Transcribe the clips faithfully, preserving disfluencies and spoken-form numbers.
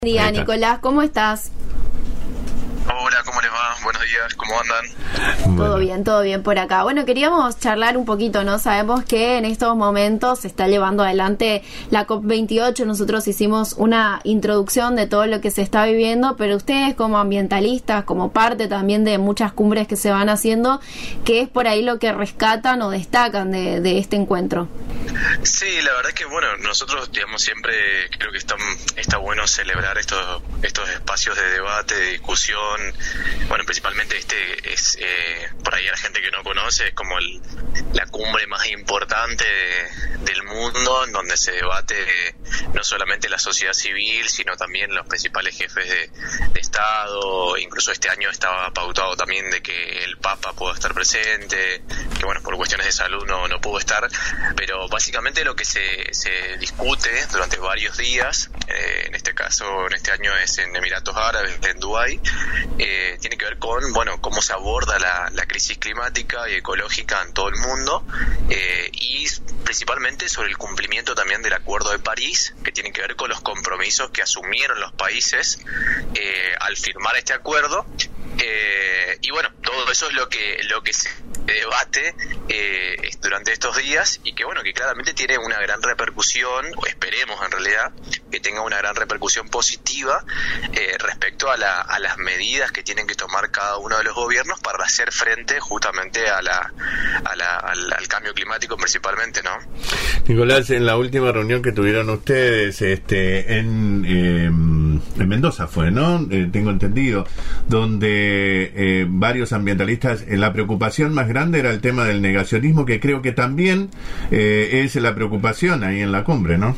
Buen día, Nicolás, ¿cómo estás? Hola, ¿cómo les va? Buenos días, ¿cómo andan? Todo bueno. bien, todo bien por acá. Bueno, queríamos charlar un poquito, ¿no? Sabemos que en estos momentos se está llevando adelante la COP veintiocho. Nosotros hicimos una introducción de todo lo que se está viviendo, pero ustedes como ambientalistas, como parte también de muchas cumbres que se van haciendo, ¿qué es por ahí lo que rescatan o destacan de, de este encuentro? Sí, la verdad es que, bueno, nosotros, digamos, siempre creo que está, está bueno celebrar estos estos espacios de debate, de discusión. Bueno, principalmente este es, eh, por ahí a la gente que no conoce, es como el, la cumbre más importante de, del mundo, en donde se debate no solamente la sociedad civil, sino también los principales jefes de, de Estado. Incluso este año estaba pautado también de que el Papa pueda estar presente, que bueno, por cuestiones de salud no, no pudo estar, pero básicamente lo que se, se discute durante varios días, eh, en este caso, en este año es en Emiratos Árabes, en Dubái, eh, tiene que ver con, bueno, cómo se aborda la, la crisis climática y ecológica en todo el mundo, eh, y principalmente sobre el cumplimiento también del Acuerdo de París, que tiene que ver con los compromisos que asumieron los países eh, al firmar este acuerdo. Eh, y bueno, todo eso es lo que lo que se debate eh, durante estos días, y que bueno, que claramente tiene una gran repercusión, o esperemos en realidad que tenga una gran repercusión positiva eh, respecto a, la, a las medidas que tienen que tomar cada uno de los gobiernos para hacer frente justamente a la, a la al, al cambio climático principalmente, ¿no? Nicolás, en la última reunión que tuvieron ustedes este en, eh, en Mendoza fue, ¿no? Eh, tengo entendido, donde Eh, varios ambientalistas, eh, la preocupación más grande era el tema del negacionismo, que creo que también eh, es la preocupación ahí en la cumbre, ¿no?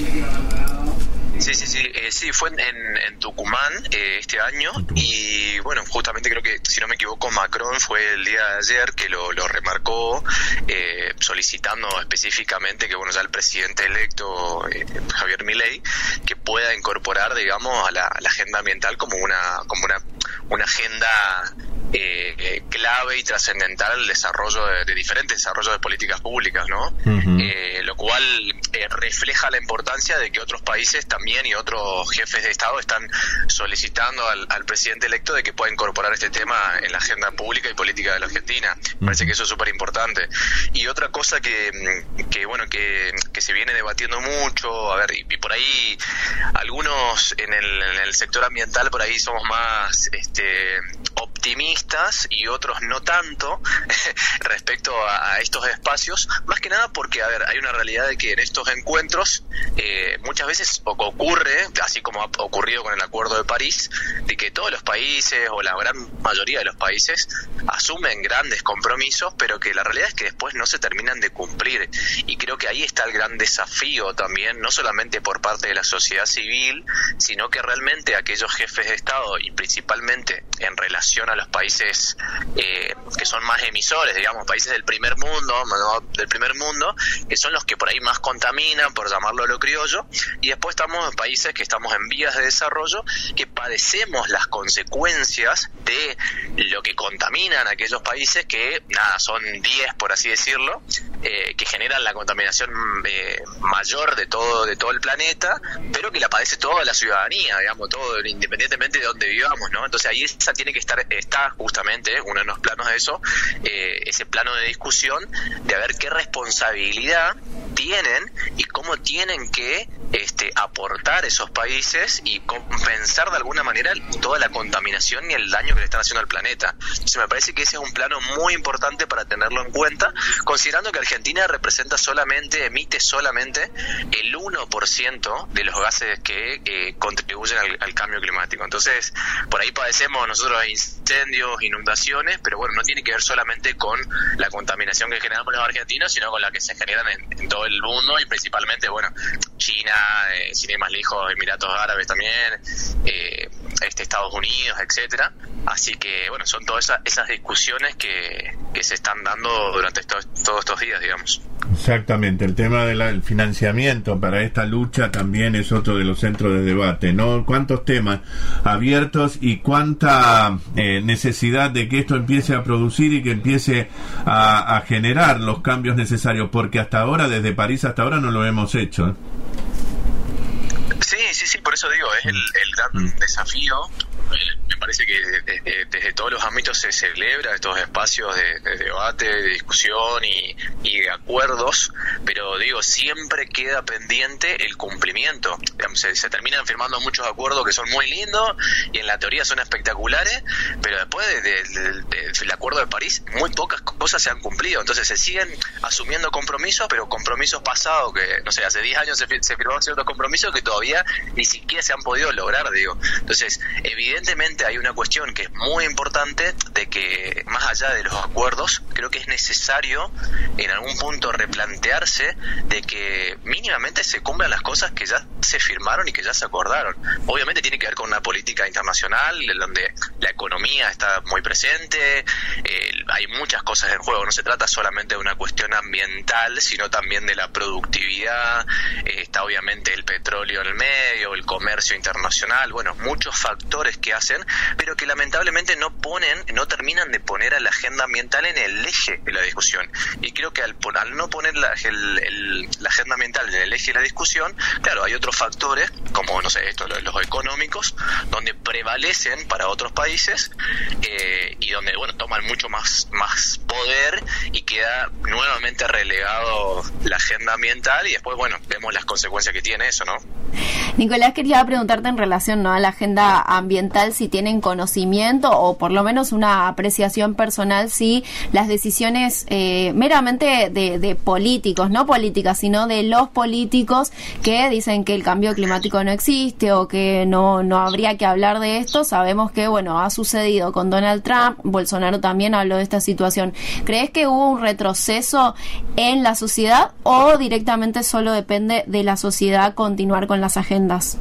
Sí, sí, sí, eh, sí, fue en, en Tucumán eh, este año, y bueno, justamente creo que, si no me equivoco, Macron fue el día de ayer que lo, lo remarcó, eh, solicitando específicamente que, bueno, ya el presidente electo, eh, Javier Milei, que pueda incorporar, digamos, a la, a la agenda ambiental como una, como una, una agenda Eh, eh, clave y trascendental al desarrollo de, de diferentes desarrollos de políticas públicas, ¿no? Uh-huh. Eh, lo cual eh, refleja la importancia de que otros países también y otros jefes de Estado están solicitando al, al presidente electo de que pueda incorporar este tema en la agenda pública y política de la Argentina. Uh-huh. Parece que eso es súper importante. Y otra cosa que, que bueno, que, que se viene debatiendo mucho, a ver, y, y por ahí algunos en el, en el sector ambiental por ahí somos más este optimistas y otros no tanto respecto a, a estos espacios, más que nada porque, a ver, hay una realidad de que en estos encuentros eh, muchas veces ocurre, así como ha ocurrido con el Acuerdo de París, de que todos los países o la gran mayoría de los países asumen grandes compromisos, pero que la realidad es que después no se terminan de cumplir, y creo que ahí está el gran desafío también, no solamente por parte de la sociedad civil, sino que realmente aquellos jefes de Estado, y principalmente en relación a los países eh, que son más emisores, digamos, países del primer mundo, ¿no? del primer mundo, que son los que por ahí más contaminan, por llamarlo a lo criollo, y después estamos en países que estamos en vías de desarrollo, que padecemos las consecuencias de lo que contaminan aquellos países que, nada, son diez, por así decirlo, eh, que generan la contaminación eh, mayor de todo, de todo el planeta, pero que la padece toda la ciudadanía, digamos, todo, independientemente de dónde vivamos, ¿no? Entonces ahí esa tiene que estar, está justamente uno de los planos de eso, eh, ese plano de discusión de a ver qué responsabilidad tienen y cómo tienen que este, aportar esos países y compensar de alguna manera toda la contaminación y el daño que le están haciendo al planeta. Entonces me parece que ese es un plano muy importante para tenerlo en cuenta, considerando que Argentina representa solamente, emite solamente el uno por ciento de los gases que eh, contribuyen al, al cambio climático. Entonces, por ahí padecemos nosotros incendios, inundaciones, pero bueno, no tiene que ver solamente con la contaminación que generamos los argentinos, sino con la que se generan en, en todo el mundo, y principalmente, bueno, China, eh, sin ir más lejos, Emiratos Árabes también, eh, este, Estados Unidos, etcétera. Así que, bueno, son todas esas, esas discusiones que, que se están dando durante estos, todos estos días, digamos. Exactamente, el tema del financiamiento para esta lucha también es otro de los centros de debate, ¿no? ¿Cuántos temas abiertos y cuánta eh, necesidad de que esto empiece a producir y que empiece a, a generar los cambios necesarios? Porque hasta ahora, desde París hasta ahora, no lo hemos hecho, ¿eh? Sí, sí, sí, por eso digo, es el, el gran desafío. Eh, me parece que desde, desde todos los ámbitos se celebra estos espacios de, de debate, de discusión y, y de acuerdos, pero digo, siempre queda pendiente el cumplimiento. Digamos, se, se terminan firmando muchos acuerdos que son muy lindos y en la teoría son espectaculares, pero después del de, de, de, de, acuerdo de París muy pocas cosas se han cumplido. Entonces se siguen asumiendo compromisos, pero compromisos pasados que, no sé, hace diez años se, se firmaron ciertos compromisos que todavía ni siquiera se han podido lograr, digo. Entonces, evidentemente hay una cuestión que es muy importante de que, más allá de los acuerdos, creo que es necesario en algún punto replantearse de que mínimamente se cumplan las cosas que ya se firmaron y que ya se acordaron. Obviamente tiene que ver con una política internacional en donde la economía está muy presente, eh, hay muchas cosas en juego, no se trata solamente de una cuestión ambiental, sino también de la productividad, eh, está obviamente el petróleo en el medio, el comercio internacional, bueno, muchos factores que hacen, pero que lamentablemente no ponen, no terminan de poner a la agenda ambiental en el eje de la discusión. Y creo que al, al no poner la, el, el, la agenda ambiental en el eje de la discusión, claro, hay otros factores, como, no sé, esto, los, los económicos, donde prevalecen para otros países eh, y donde, bueno, toman mucho más, más poder y queda nuevamente relegado la agenda ambiental y después, bueno, vemos las consecuencias que tiene eso, ¿no? Nicolás, quería preguntarte en relación, ¿no?, a la agenda ambiental, si tienen conocimiento o por lo menos una apreciación personal, si las decisiones eh, meramente de, de políticos, no políticas, sino de los políticos que dicen que el cambio climático no existe o que no, no habría que hablar de esto, sabemos que, bueno, ha sucedido con Donald Trump, Bolsonaro también habló de esta situación. ¿Crees que hubo un retroceso en la sociedad o directamente solo depende de la sociedad continuar con las agendas?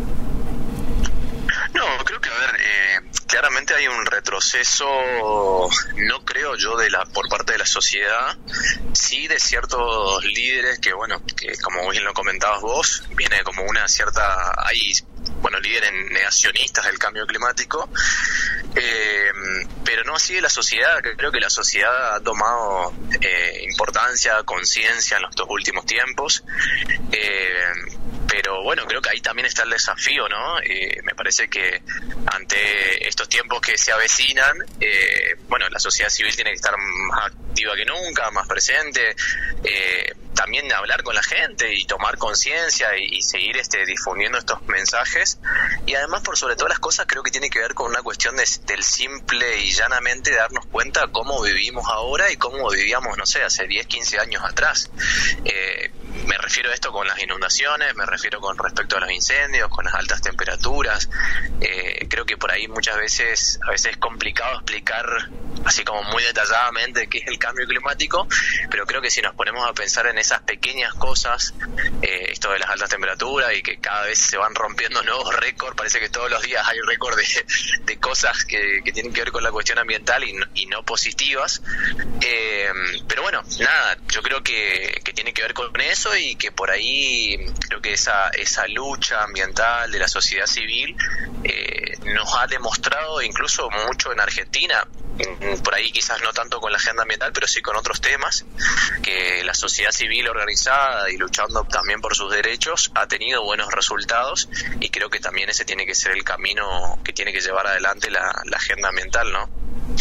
No, creo que, a ver, eh, claramente hay un retroceso, no creo yo, de la por parte de la sociedad, sí de ciertos líderes que, bueno, que como bien lo comentabas vos, viene como una cierta, hay, bueno, líderes negacionistas del cambio climático, eh, pero no así de la sociedad. Creo que la sociedad ha tomado eh, importancia, conciencia en los dos últimos tiempos, eh, pero bueno, creo que ahí también está el desafío, ¿no? Eh, me parece que ante estos tiempos que se avecinan, eh, bueno, la sociedad civil tiene que estar más activa que nunca, más presente, eh, también hablar con la gente y tomar conciencia y, y seguir este difundiendo estos mensajes. Y además, por sobre todas las cosas, creo que tiene que ver con una cuestión de, del simple y llanamente darnos cuenta cómo vivimos ahora y cómo vivíamos, no sé, hace diez, quince años atrás. Eh, me refiero a esto con las inundaciones, me refiero con respecto a los incendios, con las altas temperaturas. Eh, creo que por ahí muchas veces, a veces es complicado explicar así como muy detalladamente qué es el cambio climático, pero creo que si nos ponemos a pensar en esas pequeñas cosas, eh, esto de las altas temperaturas y que cada vez se van rompiendo nuevos récords, parece que todos los días hay récord de, de cosas que, que tienen que ver con la cuestión ambiental y no, y no positivas, eh, pero bueno, nada, yo creo que, que tiene que ver con eso y que por ahí creo que esa, esa lucha ambiental de la sociedad civil eh, nos ha demostrado, incluso mucho en Argentina, por ahí quizás no tanto con la agenda ambiental, pero sí con otros temas, que la sociedad civil organizada y luchando también por sus derechos ha tenido buenos resultados, y creo que también ese tiene que ser el camino que tiene que llevar adelante la, la agenda ambiental, ¿no?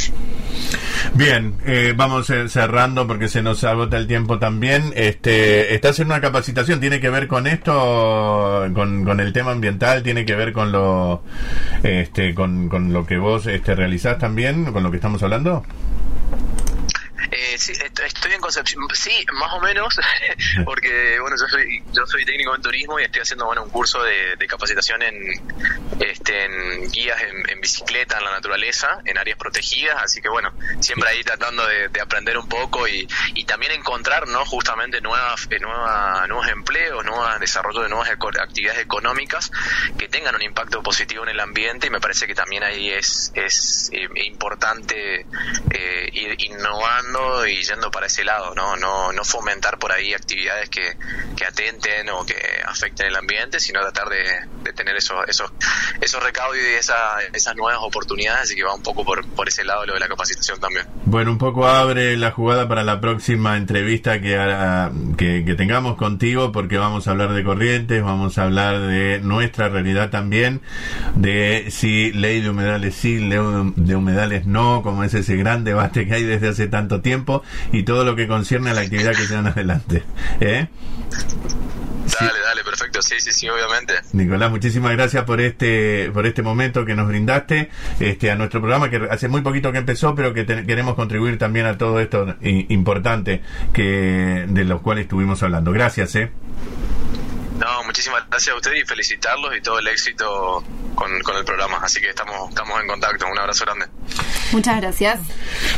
Bien, eh, vamos cerrando porque se nos agota el tiempo también. Este, estás en una capacitación, ¿tiene que ver con esto, con, con el tema ambiental? ¿Tiene que ver con lo, este, con, con lo que vos este, realizás también, con lo que estamos hablando? Eh, sí, estoy en Concepción, sí, más o menos, porque bueno, yo soy yo soy técnico en turismo y estoy haciendo bueno un curso de, de capacitación en este en guías en, en bicicleta en la naturaleza, en áreas protegidas, así que bueno, siempre ahí tratando de, de aprender un poco y, y también encontrar, ¿no?, justamente nuevas, nuevas nuevos empleos, nuevos desarrollo de nuevas eco, actividades económicas que tengan un impacto positivo en el ambiente, y me parece que también ahí es es eh, importante eh, ir innovando y yendo para ese lado, no no no fomentar por ahí actividades que, que atenten o que afecten el ambiente, sino tratar de, de tener esos esos esos recaudos y esa, esas nuevas oportunidades, así que va un poco por, por ese lado lo de la capacitación también. Bueno, un poco abre la jugada para la próxima entrevista que, hará, que, que tengamos contigo, porque vamos a hablar de Corrientes, vamos a hablar de nuestra realidad también, de si ley de humedales sí, ley de humedales no, como es ese gran debate que hay desde hace tanto tiempo, y todo lo que concierne a la actividad que se dan adelante. ¿Eh? Dale, sí. dale, perfecto, sí, sí, sí, obviamente. Nicolás, muchísimas gracias por este por este momento que nos brindaste este a nuestro programa, que hace muy poquito que empezó, pero que te, queremos contribuir también a todo esto importante que de los cuales estuvimos hablando. Gracias, ¿eh? No, muchísimas gracias a ustedes y felicitarlos y todo el éxito con, con el programa, así que estamos, estamos en contacto. Un abrazo grande. Muchas gracias.